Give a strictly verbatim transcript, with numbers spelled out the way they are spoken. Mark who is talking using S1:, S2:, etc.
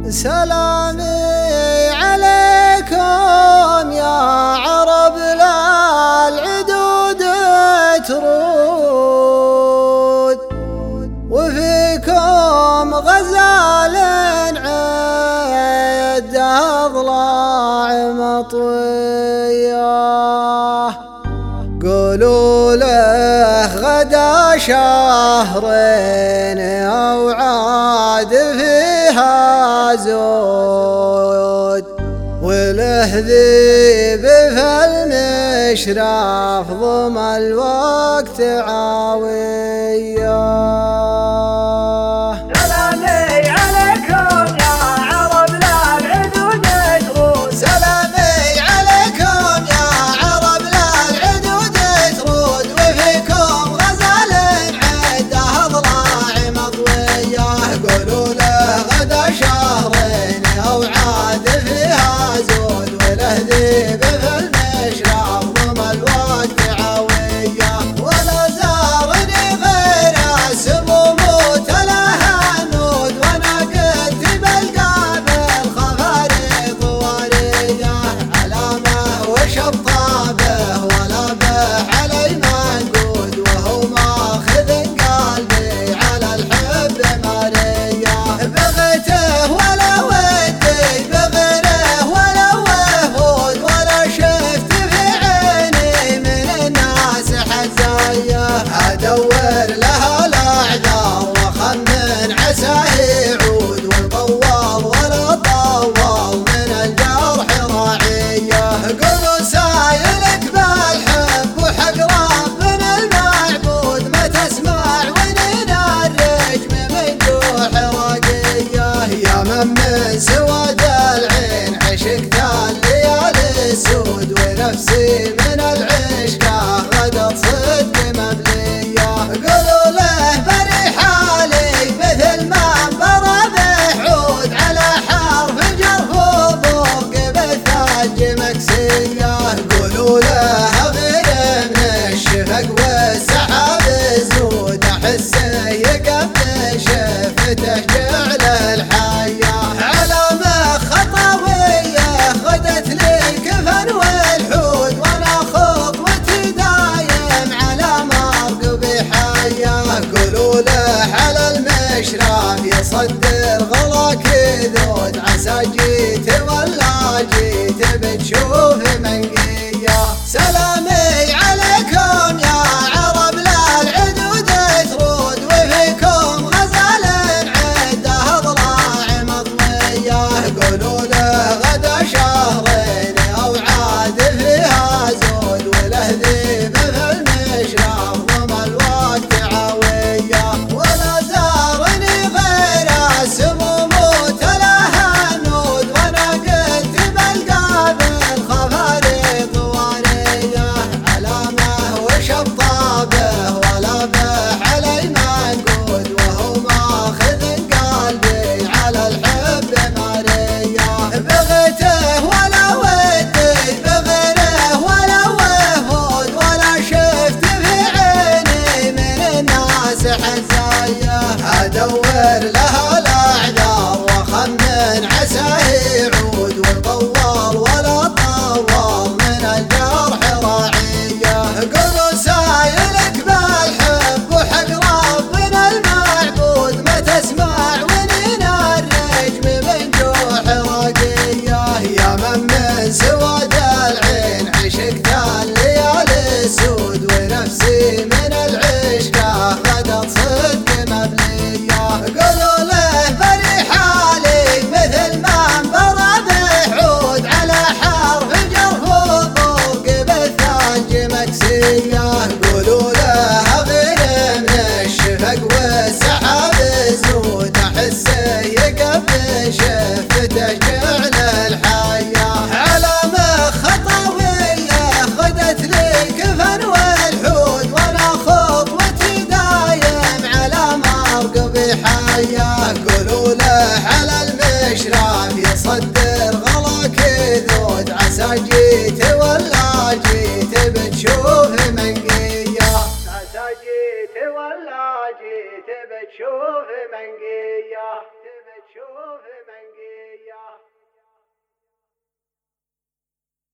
S1: سلامي عليكم يا عرب لا العدود ترود، وفيكم غزال عد أضلاع مطوية. قولوا له غدا شهرين أوعاد فيها زود، وله ذيب فالمشراف ضم الوقت عاوية. أدور لها الأعذار وخمن عسى يعود، والطوال ولا طوال من الجرح راعية. قولوا سايلك بالحب وحق ربنا المعبود، ما تسمع ونين الرجم من جوح رقية. يا من من سواد العين عشقت الليالي السود، ونفسي من العشق غدت صدق مبلية. قولوا له بريح علي مثل ما انضرب حود، على حرف الجرف وفوق بالثلج مكسية. قولوا له غير من الشفق والسحاب الزود، احسه يقبل شفته جعل الحية. على مخ خطوية خدت لي الكفن والحود، وانا خطوتي دايم على مرقبي حية. قولوا له على المشرف يصدر غلا كذود، عسى جيت ولا جيت بتشوف منقية. سلامي عليكم يا عرب لا العدود ترود، وفيكم غزال عد أضلاع مطوية. قولوا له غدا شهرين أوعاد فيها زود، وله ذيب فالمشرف ضم الوقت عاوية. ولا زارني غير السموم وتلهنود، وانا قلت بالقابل خفاري طوارية. علامه وشطابه ولا بح علي منقود، وهو ماخذ قلبي على الحب مارية. بغيته ولا ودي بغيره ولا وفود، ولا شفت في عيني من الناس حزاية. أدور لها الأعذار وخمن عسى يعود، والطوال ولا طوال من الجرح راعية. قولوا سايلك بالحب وحق ربنا المعبود، ما تسمع ونين الرجم من جوح رقية. يا من من سواد العين عشقت الليالي السود، ونفسي من العشق غدت صدق مبلية. قولوا له بريح علي مثل ما انضرب حود، على حرف الجرف وفوق بالثلج مكسية. قولوا له غير من الشفق والسحاب الزود، احسه يقبل شفته جعل الحية. على مخ خطوية خدت لي الكفن والحود، وانا خطوتي دايم على مرقبي حية. قولوا له على المشرف يصدق